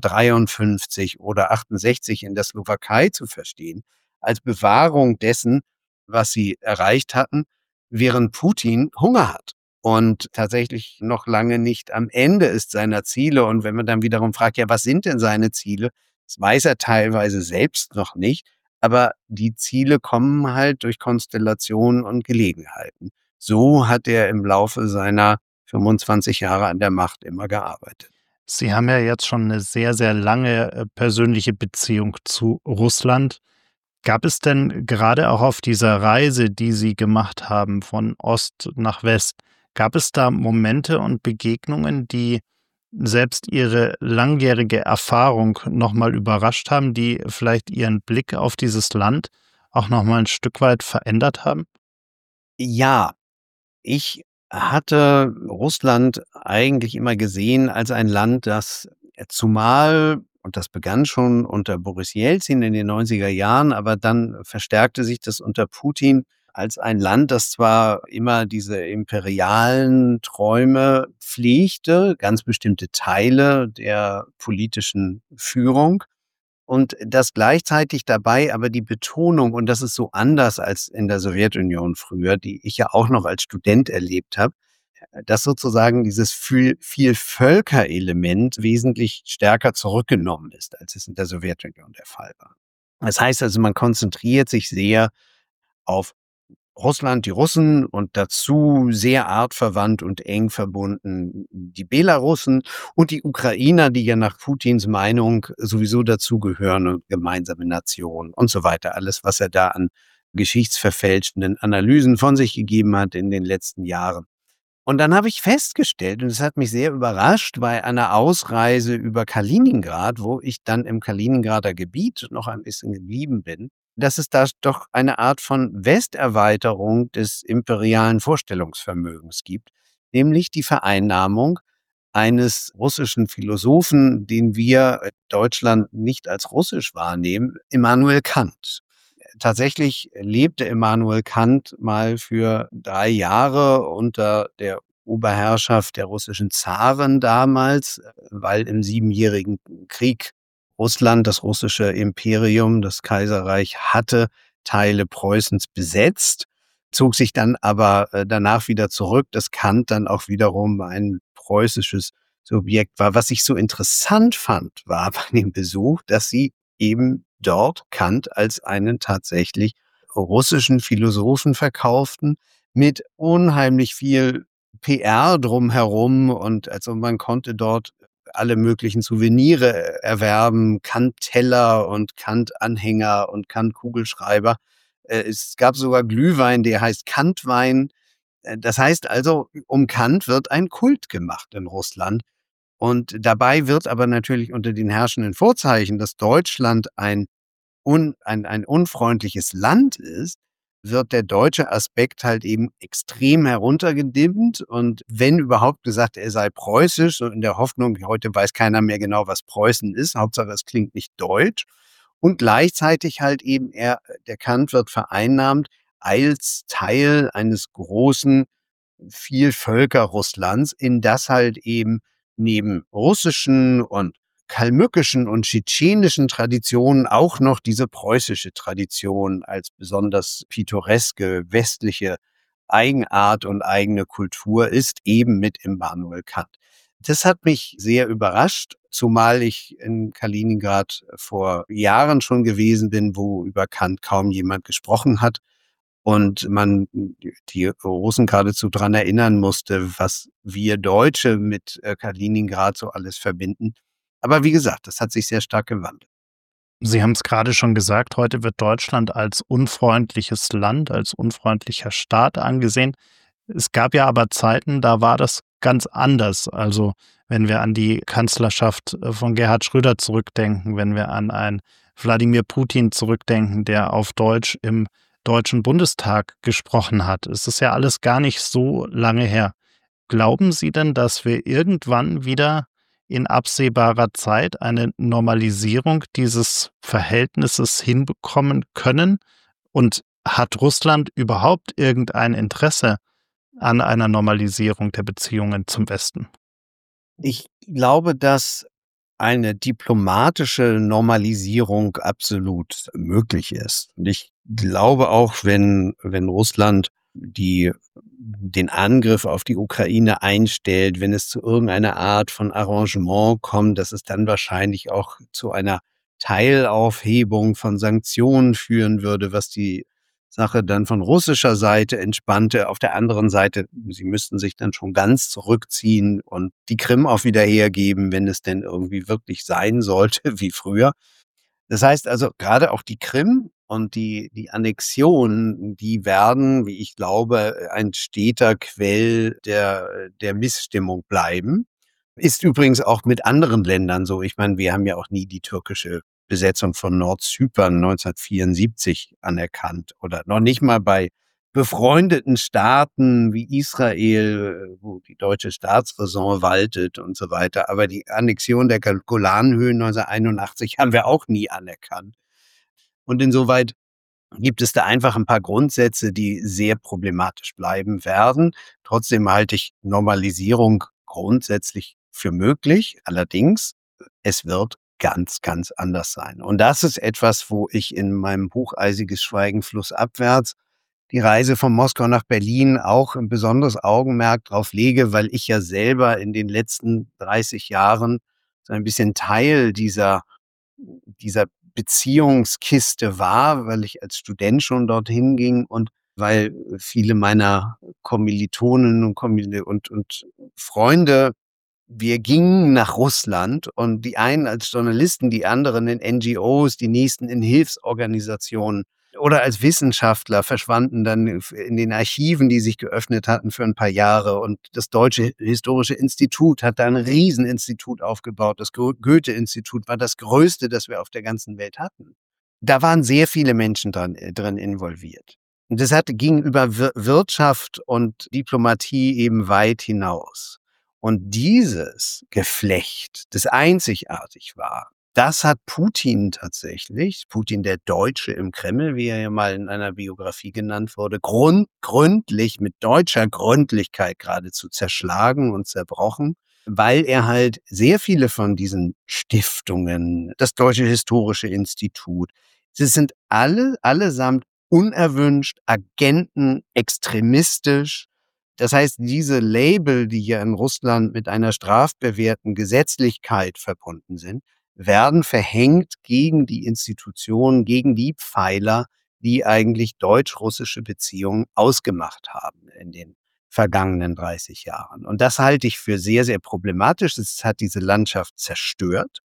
53 oder 68 in der Slowakei zu verstehen, als Bewahrung dessen, was sie erreicht hatten, während Putin Hunger hat und tatsächlich noch lange nicht am Ende ist seiner Ziele. Und wenn man dann wiederum fragt, ja, was sind denn seine Ziele? Das weiß er teilweise selbst noch nicht, aber die Ziele kommen halt durch Konstellationen und Gelegenheiten. So hat er im Laufe seiner 25 Jahre an der Macht immer gearbeitet. Sie haben ja jetzt schon eine sehr, sehr lange persönliche Beziehung zu Russland. Gab es denn gerade auch auf dieser Reise, die Sie gemacht haben, von Ost nach West, gab es da Momente und Begegnungen, die selbst Ihre langjährige Erfahrung nochmal überrascht haben, die vielleicht Ihren Blick auf dieses Land auch nochmal ein Stück weit verändert haben? Ja, ich hatte Russland eigentlich immer gesehen als ein Land, das zumal, und das begann schon unter Boris Jelzin in den 90er Jahren, aber dann verstärkte sich das unter Putin als ein Land, das zwar immer diese imperialen Träume pflegte, ganz bestimmte Teile der politischen Führung, und das gleichzeitig dabei aber die Betonung, und das ist so anders als in der Sowjetunion früher, die ich ja auch noch als Student erlebt habe, dass sozusagen dieses Vielvölker-Element wesentlich stärker zurückgenommen ist, als es in der Sowjetunion der Fall war. Das heißt also, man konzentriert sich sehr auf Russland, die Russen und dazu sehr artverwandt und eng verbunden die Belarussen und die Ukrainer, die ja nach Putins Meinung sowieso dazugehören und gemeinsame Nation und so weiter. Alles, was er da an geschichtsverfälschenden Analysen von sich gegeben hat in den letzten Jahren. Und dann habe ich festgestellt, und es hat mich sehr überrascht, bei einer Ausreise über Kaliningrad, wo ich dann im Kaliningrader Gebiet noch ein bisschen geblieben bin, dass es da doch eine Art von Westerweiterung des imperialen Vorstellungsvermögens gibt, nämlich die Vereinnahmung eines russischen Philosophen, den wir in Deutschland nicht als russisch wahrnehmen, Immanuel Kant. Tatsächlich lebte Immanuel Kant mal für 3 Jahre unter der Oberherrschaft der russischen Zaren damals, weil im Siebenjährigen Krieg Russland, das russische Imperium, das Kaiserreich, hatte Teile Preußens besetzt, zog sich dann aber danach wieder zurück, dass Kant dann auch wiederum ein preußisches Subjekt war. Was ich so interessant fand, war bei dem Besuch, dass sie eben dort Kant als einen tatsächlich russischen Philosophen verkauften, mit unheimlich viel PR drumherum, und also man konnte dort alle möglichen Souvenire erwerben, Kant-Teller und Kant-Anhänger und Kant-Kugelschreiber. Es gab sogar Glühwein, der heißt Kantwein. Das heißt also, um Kant wird ein Kult gemacht in Russland. Und dabei wird aber natürlich unter den herrschenden Vorzeichen, dass Deutschland ein unfreundliches Land ist, wird der deutsche Aspekt halt eben extrem heruntergedimmt und wenn überhaupt gesagt, er sei preußisch, so in der Hoffnung, heute weiß keiner mehr genau, was Preußen ist, Hauptsache es klingt nicht deutsch. Und gleichzeitig halt eben der Kant wird vereinnahmt als Teil eines großen Vielvölker-Russlands, in das halt eben neben russischen und kalmückischen und tschetschenischen Traditionen auch noch diese preußische Tradition als besonders pittoreske westliche Eigenart und eigene Kultur ist, eben mit Immanuel Kant. Das hat mich sehr überrascht, zumal ich in Kaliningrad vor Jahren schon gewesen bin, wo über Kant kaum jemand gesprochen hat und man die Russen geradezu dran erinnern musste, was wir Deutsche mit Kaliningrad so alles verbinden. Aber wie gesagt, das hat sich sehr stark gewandelt. Sie haben es gerade schon gesagt, heute wird Deutschland als unfreundliches Land, als unfreundlicher Staat angesehen. Es gab ja aber Zeiten, da war das ganz anders. Also wenn wir an die Kanzlerschaft von Gerhard Schröder zurückdenken, wenn wir an einen Wladimir Putin zurückdenken, der auf Deutsch im Deutschen Bundestag gesprochen hat. Es ist ja alles gar nicht so lange her. Glauben Sie denn, dass wir irgendwann wieder in absehbarer Zeit eine Normalisierung dieses Verhältnisses hinbekommen können? Und hat Russland überhaupt irgendein Interesse an einer Normalisierung der Beziehungen zum Westen? Ich glaube, dass eine diplomatische Normalisierung absolut möglich ist. Und ich glaube auch, wenn Russland den Angriff auf die Ukraine einstellt, wenn es zu irgendeiner Art von Arrangement kommt, dass es dann wahrscheinlich auch zu einer Teilaufhebung von Sanktionen führen würde, was die Sache dann von russischer Seite entspannte. Auf der anderen Seite, sie müssten sich dann schon ganz zurückziehen und die Krim auch wieder hergeben, wenn es denn irgendwie wirklich sein sollte, wie früher. Das heißt also, gerade auch die Krim und die Annexion, die werden, wie ich glaube, ein steter Quell der Missstimmung bleiben. Ist übrigens auch mit anderen Ländern so. Ich meine, wir haben ja auch nie die türkische Besetzung von Nordzypern 1974 anerkannt oder noch nicht mal bei befreundeten Staaten wie Israel, wo die deutsche Staatsräson waltet und so weiter. Aber die Annexion der Golanhöhen 1981 haben wir auch nie anerkannt. Und insoweit gibt es da einfach ein paar Grundsätze, die sehr problematisch bleiben werden. Trotzdem halte ich Normalisierung grundsätzlich für möglich. Allerdings, es wird ganz, ganz anders sein. Und das ist etwas, wo ich in meinem Buch Eisiges Schweigen flussabwärts die Reise von Moskau nach Berlin auch ein besonderes Augenmerk drauf lege, weil ich ja selber in den letzten 30 Jahren so ein bisschen Teil dieser Beziehungskiste war, weil ich als Student schon dorthin ging und weil viele meiner Kommilitonen und Freunde, wir gingen nach Russland und die einen als Journalisten, die anderen in NGOs, die nächsten in Hilfsorganisationen oder als Wissenschaftler verschwanden dann in den Archiven, die sich geöffnet hatten für ein paar Jahre. Und das Deutsche Historische Institut hat da ein Rieseninstitut aufgebaut. Das Goethe-Institut war das größte, das wir auf der ganzen Welt hatten. Da waren sehr viele Menschen drin involviert. Und das ging über Wirtschaft und Diplomatie eben weit hinaus. Und dieses Geflecht, das einzigartig war, das hat Putin tatsächlich, Putin der Deutsche im Kreml, wie er ja mal in einer Biografie genannt wurde, gründlich, mit deutscher Gründlichkeit geradezu zerschlagen und zerbrochen, weil er halt sehr viele von diesen Stiftungen, das Deutsche Historische Institut, sie sind allesamt unerwünscht, Agenten, extremistisch. Das heißt, diese Label, die ja in Russland mit einer strafbewährten Gesetzlichkeit verbunden sind, werden verhängt gegen die Institutionen, gegen die Pfeiler, die eigentlich deutsch-russische Beziehungen ausgemacht haben in den vergangenen 30 Jahren. Und das halte ich für sehr, sehr problematisch. Es hat diese Landschaft zerstört.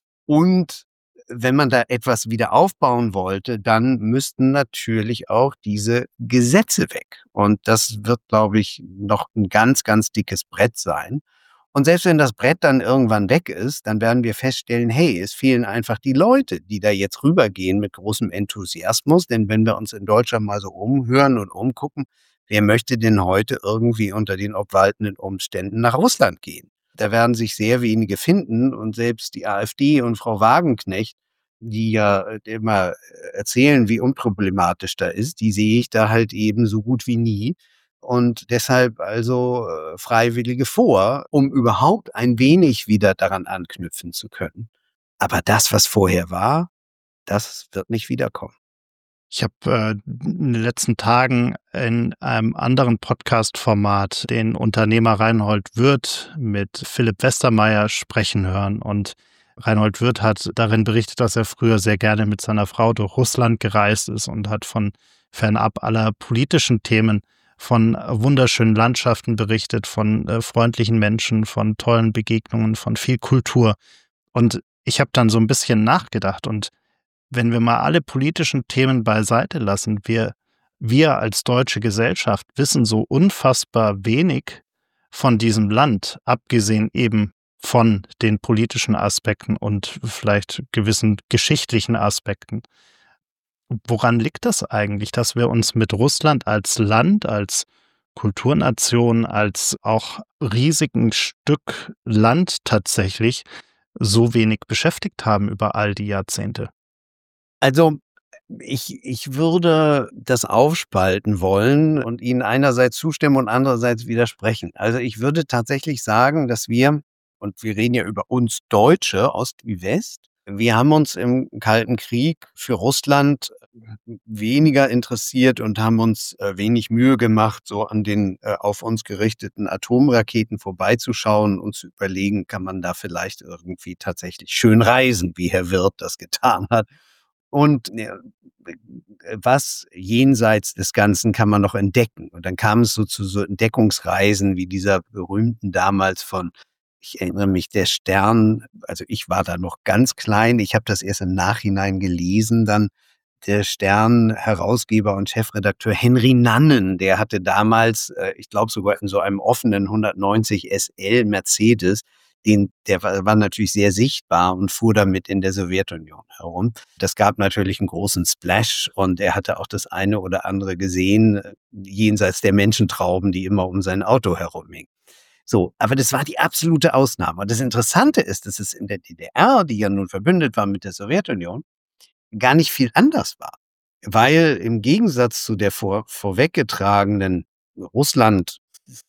Und wenn man da etwas wieder aufbauen wollte, dann müssten natürlich auch diese Gesetze weg. Und das wird, glaube ich, noch ein ganz, ganz dickes Brett sein. Und selbst wenn das Brett dann irgendwann weg ist, dann werden wir feststellen, hey, es fehlen einfach die Leute, die da jetzt rübergehen mit großem Enthusiasmus. Denn wenn wir uns in Deutschland mal so umhören und umgucken, wer möchte denn heute irgendwie unter den obwaltenden Umständen nach Russland gehen? Da werden sich sehr wenige finden und selbst die AfD und Frau Wagenknecht, die ja immer erzählen, wie unproblematisch da ist, die sehe ich da halt eben so gut wie nie. Und deshalb also Freiwillige vor, um überhaupt ein wenig wieder daran anknüpfen zu können. Aber das, was vorher war, das wird nicht wiederkommen. Ich habe in den letzten Tagen in einem anderen Podcast-Format den Unternehmer Reinhold Wirth mit Philipp Westermeier sprechen hören. Und Reinhold Wirth hat darin berichtet, dass er früher sehr gerne mit seiner Frau durch Russland gereist ist und hat von fernab aller politischen Themen, von wunderschönen Landschaften berichtet, von freundlichen Menschen, von tollen Begegnungen, von viel Kultur. Und ich habe dann so ein bisschen nachgedacht und wenn wir mal alle politischen Themen beiseite lassen, wir als deutsche Gesellschaft wissen so unfassbar wenig von diesem Land, abgesehen eben von den politischen Aspekten und vielleicht gewissen geschichtlichen Aspekten. Woran liegt das eigentlich, dass wir uns mit Russland als Land, als Kulturnation als auch riesigen Stück Land tatsächlich so wenig beschäftigt haben über all die Jahrzehnte? Also, ich würde das aufspalten wollen und Ihnen einerseits zustimmen und andererseits widersprechen. Also, ich würde tatsächlich sagen, dass wir und wir reden ja über uns Deutsche, Ost wie West, wir haben uns im Kalten Krieg für Russland weniger interessiert und haben uns, wenig Mühe gemacht, so an den, auf uns gerichteten Atomraketen vorbeizuschauen und zu überlegen, kann man da vielleicht irgendwie tatsächlich schön reisen, wie Herr Wirth das getan hat. Und, was jenseits des Ganzen kann man noch entdecken? Und dann kam es zu so Entdeckungsreisen wie dieser berühmten damals von ich erinnere mich, der Stern, also ich war da noch ganz klein, ich habe das erst im Nachhinein gelesen dann, der Stern-Herausgeber und Chefredakteur Henry Nannen, der hatte damals, ich glaube sogar in so einem offenen 190 SL Mercedes, der war natürlich sehr sichtbar und fuhr damit in der Sowjetunion herum. Das gab natürlich einen großen Splash und er hatte auch das eine oder andere gesehen, jenseits der Menschentrauben, die immer um sein Auto herumhingen. So, aber das war die absolute Ausnahme. Und das Interessante ist, dass es in der DDR, die ja nun verbündet war mit der Sowjetunion, gar nicht viel anders war. Weil im Gegensatz zu der vorweggetragenen Russland,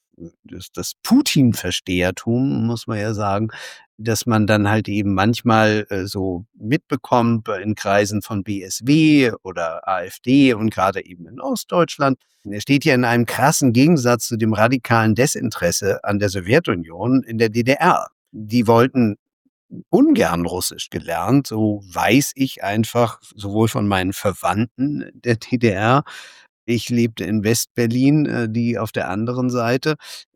das Putin-Verstehertum, muss man ja sagen, dass man dann halt eben manchmal so mitbekommt in Kreisen von BSW oder AfD und gerade eben in Ostdeutschland. Er steht ja in einem krassen Gegensatz zu dem radikalen Desinteresse an der Sowjetunion in der DDR. Die wollten ungern Russisch gelernt, so weiß ich einfach sowohl von meinen Verwandten der DDR. Ich lebte in Westberlin, die auf der anderen Seite.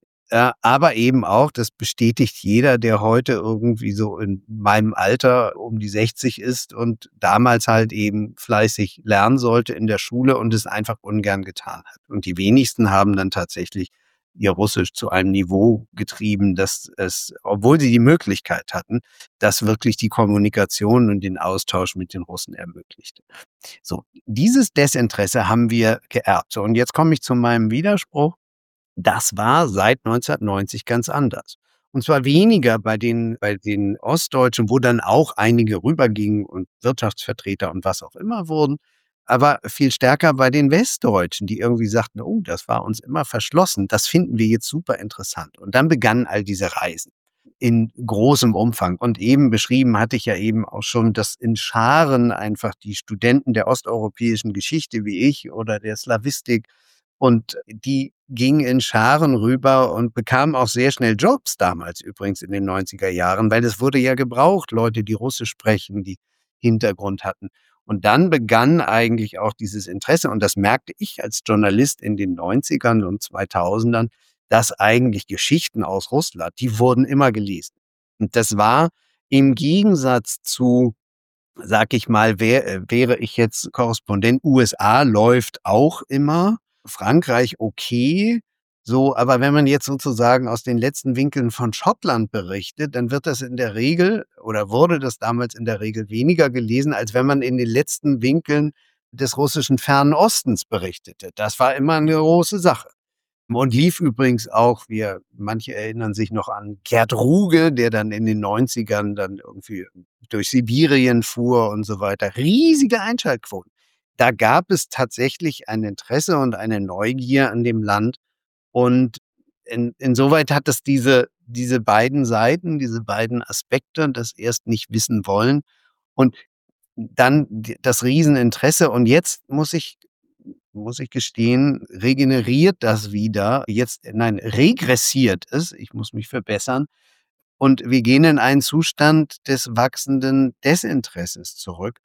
Aber eben auch, das bestätigt jeder, der heute irgendwie so in meinem Alter um die 60 ist und damals halt eben fleißig lernen sollte in der Schule und es einfach ungern getan hat. Und die wenigsten haben dann tatsächlich ihr Russisch zu einem Niveau getrieben, dass es, obwohl sie die Möglichkeit hatten, das wirklich die Kommunikation und den Austausch mit den Russen ermöglichte. So, dieses Desinteresse haben wir geerbt. So, und jetzt komme ich zu meinem Widerspruch. Das war seit 1990 ganz anders. Und zwar weniger bei den Ostdeutschen, wo dann auch einige rübergingen und Wirtschaftsvertreter und was auch immer wurden, aber viel stärker bei den Westdeutschen, die irgendwie sagten: „Oh, das war uns immer verschlossen. Das finden wir jetzt super interessant." Und dann begannen all diese Reisen in großem Umfang. Und eben beschrieben hatte ich ja eben auch schon, dass in Scharen einfach die Studenten der osteuropäischen Geschichte wie ich oder der Slawistik und die gingen in Scharen rüber und bekamen auch sehr schnell Jobs damals übrigens in den 90er Jahren, weil es wurde ja gebraucht, Leute, die Russisch sprechen, die Hintergrund hatten. Und dann begann eigentlich auch dieses Interesse und das merkte ich als Journalist in den 90ern und 2000ern, dass eigentlich Geschichten aus Russland, die wurden immer gelesen. Und das war im Gegensatz zu, sag ich mal, wäre ich jetzt Korrespondent, USA läuft auch immer, Frankreich okay, so, aber wenn man jetzt sozusagen aus den letzten Winkeln von Schottland berichtet, dann wird das in der Regel oder wurde das damals in der Regel weniger gelesen, als wenn man in den letzten Winkeln des russischen Fernen Ostens berichtete. Das war immer eine große Sache. Und lief übrigens auch, manche erinnern sich noch an Gerd Ruge, der dann in den 90ern dann irgendwie durch Sibirien fuhr und so weiter. Riesige Einschaltquoten. Da gab es tatsächlich ein Interesse und eine Neugier an dem Land. Und insoweit hat es diese beiden Seiten, diese beiden Aspekte, das erst nicht wissen wollen und dann das Rieseninteresse. Und jetzt muss ich gestehen, regeneriert das wieder. Nein, regressiert es. Ich muss mich verbessern. Und wir gehen in einen Zustand des wachsenden Desinteresses zurück,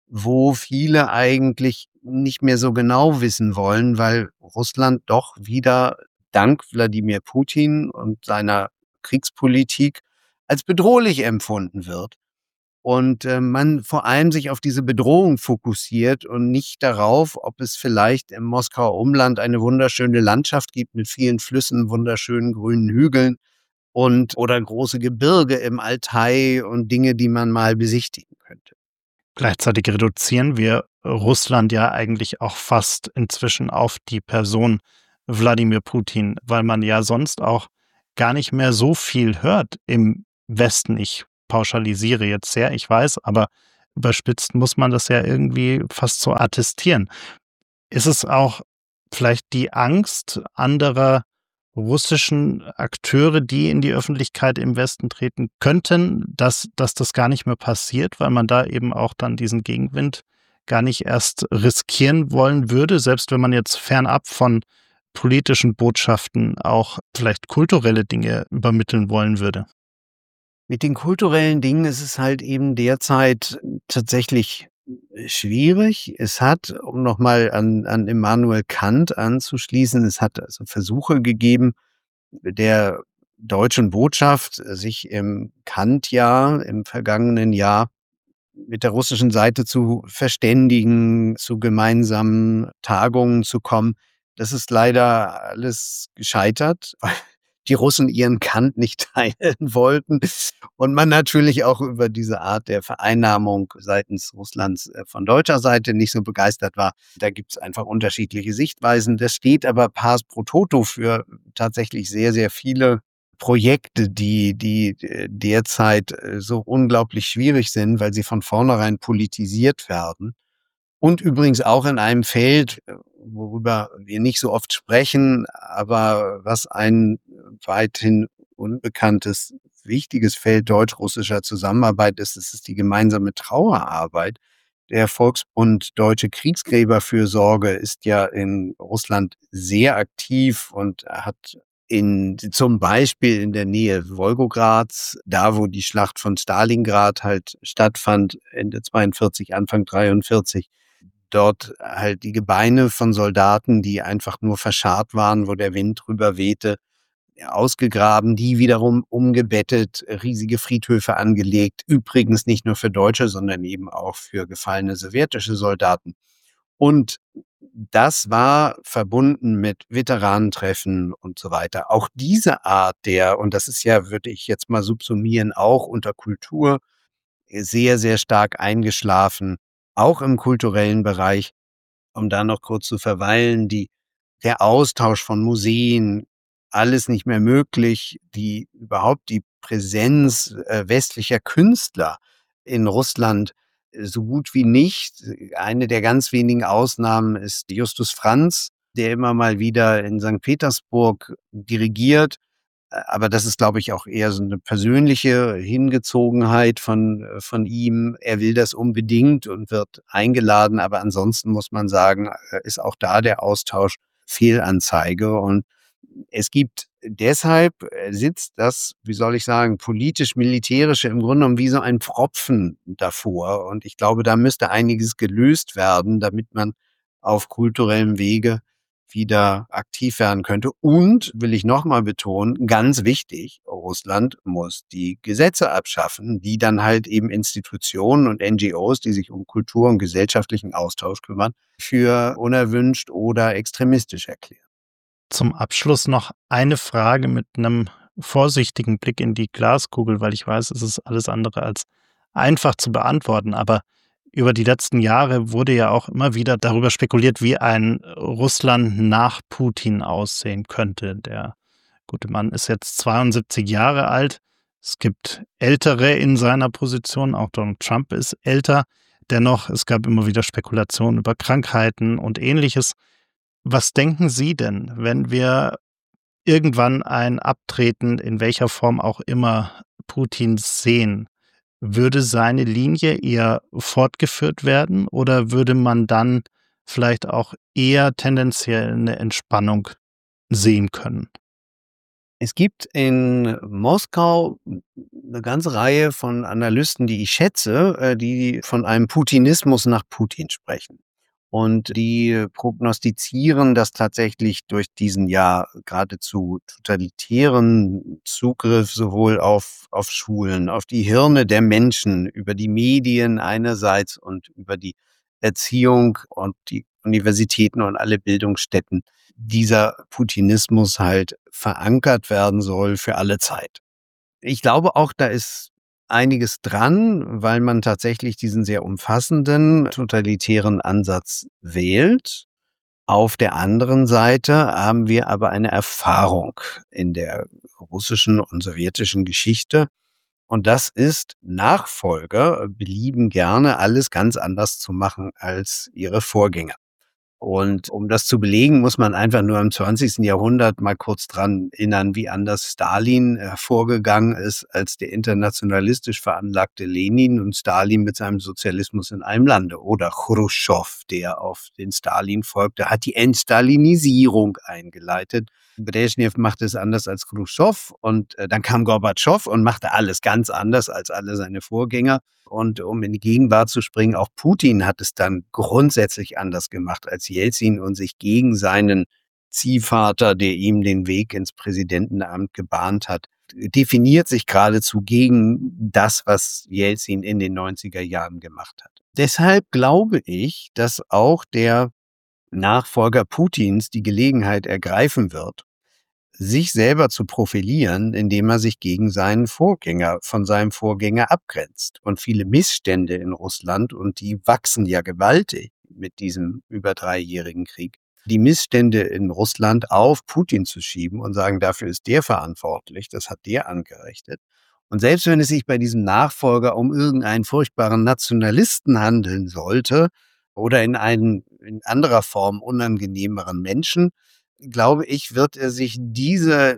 wo viele eigentlich nicht mehr so genau wissen wollen, weil Russland doch wieder dank Wladimir Putin und seiner Kriegspolitik als bedrohlich empfunden wird. Und, man vor allem sich auf diese Bedrohung fokussiert und nicht darauf, ob es vielleicht im Moskauer Umland eine wunderschöne Landschaft gibt mit vielen Flüssen, wunderschönen grünen Hügeln und oder große Gebirge im Altai und Dinge, die man mal besichtigen könnte. Gleichzeitig reduzieren wir Russland ja eigentlich auch fast inzwischen auf die Person Wladimir Putin, weil man ja sonst auch gar nicht mehr so viel hört im Westen. Ich pauschalisiere jetzt sehr, ich weiß, aber überspitzt muss man das ja irgendwie fast so attestieren. Ist es auch vielleicht die Angst anderer russischen Akteure, die in die Öffentlichkeit im Westen treten könnten, dass das gar nicht mehr passiert, weil man da eben auch dann diesen Gegenwind gar nicht erst riskieren wollen würde, selbst wenn man jetzt fernab von politischen Botschaften auch vielleicht kulturelle Dinge übermitteln wollen würde? Mit den kulturellen Dingen ist es halt eben derzeit tatsächlich schwierig. Es hat, um noch mal an Immanuel Kant anzuschließen, es hat also Versuche gegeben, der deutschen Botschaft sich im Kant-Jahr, im vergangenen Jahr mit der russischen Seite zu verständigen, zu gemeinsamen Tagungen zu kommen. Das ist leider alles gescheitert, weil die Russen ihren Kant nicht teilen wollten und man natürlich auch über diese Art der Vereinnahmung seitens Russlands von deutscher Seite nicht so begeistert war. Da gibt's einfach unterschiedliche Sichtweisen. Das steht aber pars pro toto für tatsächlich sehr, sehr viele Projekte, die derzeit so unglaublich schwierig sind, weil sie von vornherein politisiert werden. Und übrigens auch in einem Feld, worüber wir nicht so oft sprechen, aber was ein weithin unbekanntes, wichtiges Feld deutsch-russischer Zusammenarbeit ist, das ist die gemeinsame Trauerarbeit. Der Volksbund Deutsche Kriegsgräberfürsorge ist ja in Russland sehr aktiv und hat zum Beispiel in der Nähe Wolgograds, da wo die Schlacht von Stalingrad halt stattfand, Ende 42, Anfang 43, dort halt die Gebeine von Soldaten, die einfach nur verscharrt waren, wo der Wind drüber wehte, ausgegraben, die wiederum umgebettet, riesige Friedhöfe angelegt. Übrigens nicht nur für Deutsche, sondern eben auch für gefallene sowjetische Soldaten. Und das war verbunden mit Veteranentreffen und so weiter. Auch diese Art und das ist ja, würde ich jetzt mal subsumieren, auch unter Kultur sehr, sehr stark eingeschlafen, auch im kulturellen Bereich, um da noch kurz zu verweilen, der Austausch von Museen, alles nicht mehr möglich, die Präsenz westlicher Künstler in Russland so gut wie nicht. Eine der ganz wenigen Ausnahmen ist Justus Franz, der immer mal wieder in Sankt Petersburg dirigiert. Aber das ist, glaube ich, auch eher so eine persönliche Hingezogenheit von ihm. Er will das unbedingt und wird eingeladen, aber ansonsten muss man sagen, ist auch da der Austausch Fehlanzeige. Und es gibt deshalb sitzt das, wie soll ich sagen, politisch-militärische im Grunde genommen wie so ein Pfropfen davor. Und ich glaube, da müsste einiges gelöst werden, damit man auf kulturellem Wege wieder aktiv werden könnte. Und, will ich nochmal betonen, ganz wichtig, Russland muss die Gesetze abschaffen, die dann halt eben Institutionen und NGOs, die sich um Kultur und gesellschaftlichen Austausch kümmern, für unerwünscht oder extremistisch erklären. Zum Abschluss noch eine Frage mit einem vorsichtigen Blick in die Glaskugel, weil ich weiß, es ist alles andere als einfach zu beantworten. Aber über die letzten Jahre wurde ja auch immer wieder darüber spekuliert, wie ein Russland nach Putin aussehen könnte. Der gute Mann ist jetzt 72 Jahre alt. Es gibt Ältere in seiner Position, auch Donald Trump ist älter. Dennoch, es gab immer wieder Spekulationen über Krankheiten und Ähnliches. Was denken Sie denn, wenn wir irgendwann ein Abtreten, in welcher Form auch immer, Putins sehen? Würde seine Linie eher fortgeführt werden oder würde man dann vielleicht auch eher tendenziell eine Entspannung sehen können? Es gibt in Moskau eine ganze Reihe von Analysten, die ich schätze, die von einem Putinismus nach Putin sprechen. Und die prognostizieren, dass tatsächlich durch diesen ja geradezu totalitären Zugriff sowohl auf Schulen, auf die Hirne der Menschen, über die Medien einerseits und über die Erziehung und die Universitäten und alle Bildungsstätten, dieser Putinismus halt verankert werden soll für alle Zeit. Ich glaube auch, da ist einiges dran, weil man tatsächlich diesen sehr umfassenden, totalitären Ansatz wählt. Auf der anderen Seite haben wir aber eine Erfahrung in der russischen und sowjetischen Geschichte. Und das ist, Nachfolger belieben gerne, alles ganz anders zu machen als ihre Vorgänger. Und um das zu belegen, muss man einfach nur im 20. Jahrhundert mal kurz dran erinnern, wie anders Stalin vorgegangen ist als der internationalistisch veranlagte Lenin und Stalin mit seinem Sozialismus in einem Lande. Oder Chruschtschow, der auf den Stalin folgte, hat die Entstalinisierung eingeleitet. Brezhnev machte es anders als Chruschtschow und dann kam Gorbatschow und machte alles ganz anders als alle seine Vorgänger. Und um in die Gegenwart zu springen, auch Putin hat es dann grundsätzlich anders gemacht als Jelzin und sich gegen seinen Ziehvater, der ihm den Weg ins Präsidentenamt gebahnt hat, definiert sich geradezu gegen das, was Jelzin in den 90er Jahren gemacht hat. Deshalb glaube ich, dass auch der Nachfolger Putins die Gelegenheit ergreifen wird, sich selber zu profilieren, indem er sich gegen seinen Vorgänger, von seinem Vorgänger abgrenzt. Und viele Missstände in Russland, und die wachsen ja gewaltig mit diesem über 3-jährigen Krieg, die Missstände in Russland auf Putin zu schieben und sagen, dafür ist der verantwortlich, das hat der angerichtet. Und selbst wenn es sich bei diesem Nachfolger um irgendeinen furchtbaren Nationalisten handeln sollte oder in anderer Form unangenehmeren Menschen, glaube ich, wird er sich diese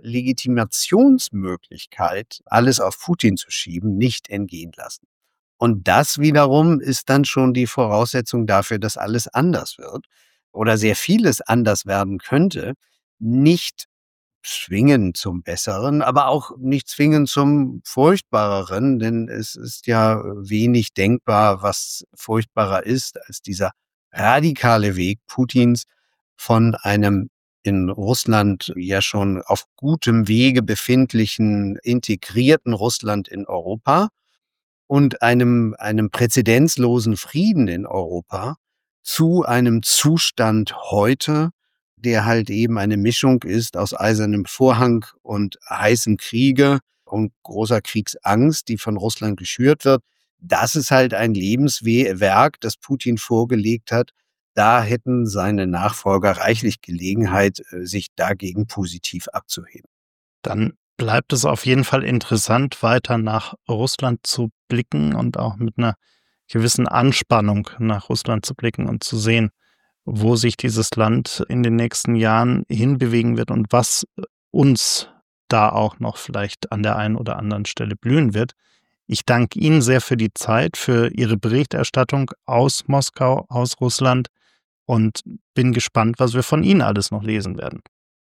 Legitimationsmöglichkeit, alles auf Putin zu schieben, nicht entgehen lassen. Und das wiederum ist dann schon die Voraussetzung dafür, dass alles anders wird oder sehr vieles anders werden könnte. Nicht zwingend zum Besseren, aber auch nicht zwingend zum Furchtbareren, denn es ist ja wenig denkbar, was furchtbarer ist als dieser radikale Weg Putins von einem in Russland ja schon auf gutem Wege befindlichen, integrierten Russland in Europa und einem präzedenzlosen Frieden in Europa zu einem Zustand heute, der halt eben eine Mischung ist aus eisernem Vorhang und heißem Kriege und großer Kriegsangst, die von Russland geschürt wird. Das ist halt ein Lebenswerk, das Putin vorgelegt hat. Da hätten seine Nachfolger reichlich Gelegenheit, sich dagegen positiv abzuheben. Dann bleibt es auf jeden Fall interessant, weiter nach Russland zu blicken und auch mit einer gewissen Anspannung nach Russland zu blicken und zu sehen, wo sich dieses Land in den nächsten Jahren hinbewegen wird und was uns da auch noch vielleicht an der einen oder anderen Stelle blühen wird. Ich danke Ihnen sehr für die Zeit, für Ihre Berichterstattung aus Moskau, aus Russland und bin gespannt, was wir von Ihnen alles noch lesen werden.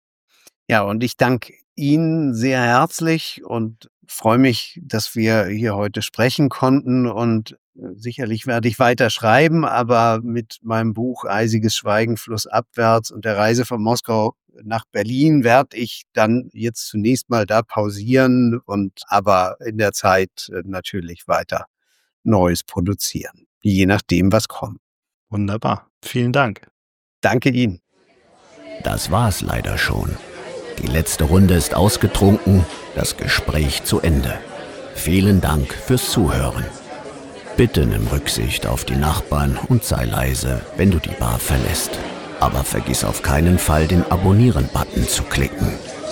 Ja, und ich danke Ihnen sehr herzlich und freue mich, dass wir hier heute sprechen konnten. Und sicherlich werde ich weiter schreiben, aber mit meinem Buch Eisiges Schweigen flussabwärts und der Reise von Moskau nach Berlin werde ich dann jetzt zunächst mal da pausieren und aber in der Zeit natürlich weiter Neues produzieren, je nachdem, was kommt. Wunderbar. Vielen Dank. Danke Ihnen. Das war's leider schon. Die letzte Runde ist ausgetrunken, das Gespräch zu Ende. Vielen Dank fürs Zuhören. Bitte nimm Rücksicht auf die Nachbarn und sei leise, wenn du die Bar verlässt. Aber vergiss auf keinen Fall, den Abonnieren-Button zu klicken.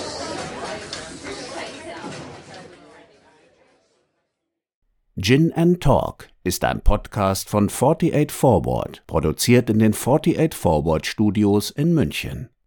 Gin and Talk ist ein Podcast von 48 Forward, produziert in den 48 Forward Studios in München.